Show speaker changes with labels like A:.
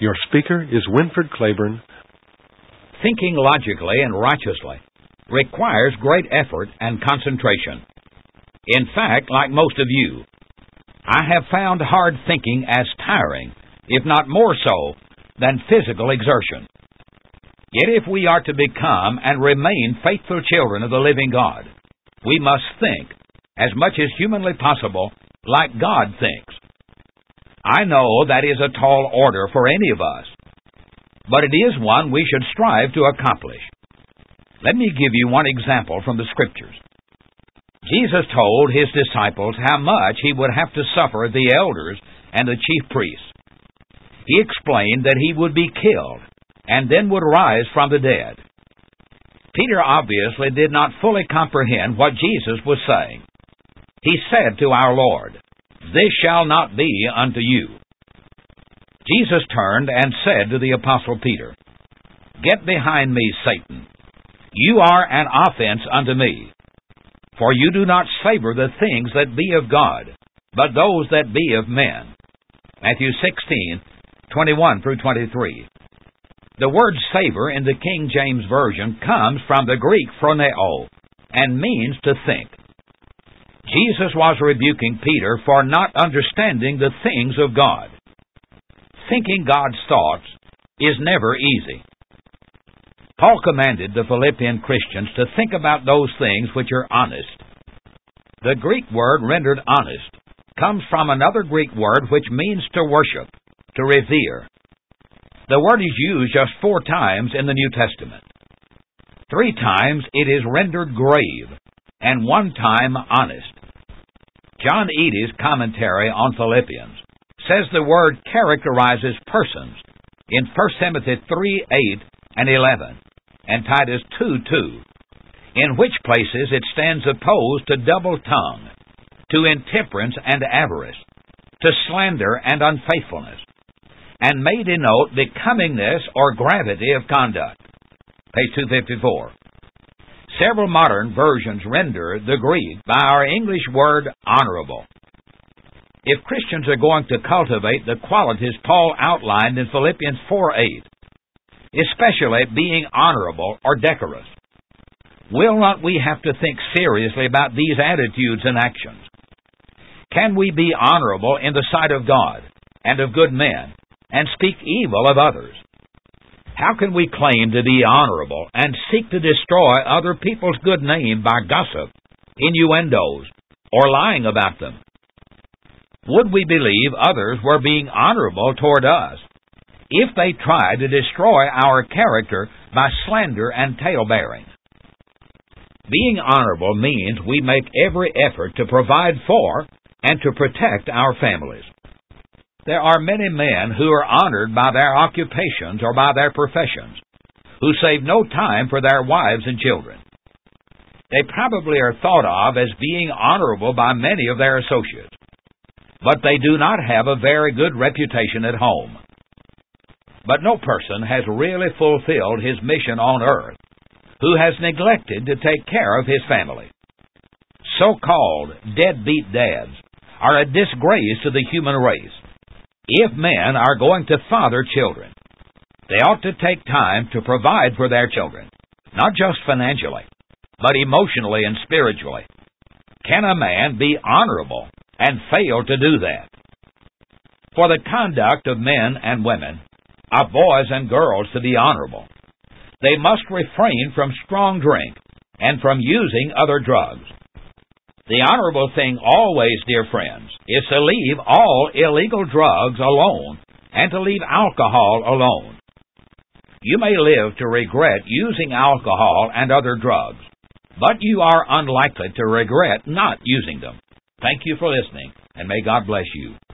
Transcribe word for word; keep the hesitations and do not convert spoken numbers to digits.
A: Your speaker is Winford Claiborne.
B: Thinking logically and righteously requires great effort and concentration. In fact, like most of you, I have found hard thinking as tiring, if not more so, than physical exertion. Yet if we are to become and remain faithful children of the living God, we must think, as much as humanly possible, like God thinks. I know that is a tall order for any of us, but it is one we should strive to accomplish. Let me give you one example from the Scriptures. Jesus told His disciples how much He would have to suffer the elders and the chief priests. He explained that He would be killed and then would rise from the dead. Peter obviously did not fully comprehend what Jesus was saying. He said to our Lord, "This shall not be unto you." Jesus turned and said to the Apostle Peter, "Get behind me, Satan. You are an offense unto me. For you do not savor the things that be of God, but those that be of men." Matthew sixteen, twenty-one through twenty-three. The word savor in the King James Version comes from the Greek phroneo and means to think. Jesus was rebuking Peter for not understanding the things of God. Thinking God's thoughts is never easy. Paul commanded the Philippian Christians to think about those things which are honest. The Greek word rendered honest comes from another Greek word which means to worship, to revere. The word is used just four times in the New Testament. Three times it is rendered grave, and one time honest. John Eaddy's commentary on Philippians says the word characterizes persons in First Timothy three, eight, and eleven, and Titus two, two, in which places it stands opposed to double tongue, to intemperance and avarice, to slander and unfaithfulness, and may denote becomingness or gravity of conduct. Page two fifty-four. Several modern versions render the Greek by our English word honorable. If Christians are going to cultivate the qualities Paul outlined in Philippians four, eight, especially being honorable or decorous, will not we have to think seriously about these attitudes and actions? Can we be honorable in the sight of God and of good men, and speak evil of others? How can we claim to be honorable and seek to destroy other people's good name by gossip, innuendos, or lying about them? Would we believe others were being honorable toward us if they tried to destroy our character by slander and tale-bearing? Being honorable means we make every effort to provide for and to protect our families. There are many men who are honored by their occupations or by their professions, who save no time for their wives and children. They probably are thought of as being honorable by many of their associates, but they do not have a very good reputation at home. But no person has really fulfilled his mission on earth who has neglected to take care of his family. So-called deadbeat dads are a disgrace to the human race. If men are going to father children, they ought to take time to provide for their children, not just financially, but emotionally and spiritually. Can a man be honorable and fail to do that? For the conduct of men and women, of boys and girls to be honorable, they must refrain from strong drink and from using other drugs. The honorable thing always, dear friends, is to leave all illegal drugs alone and to leave alcohol alone. You may live to regret using alcohol and other drugs, but you are unlikely to regret not using them. Thank you for listening, and may God bless you.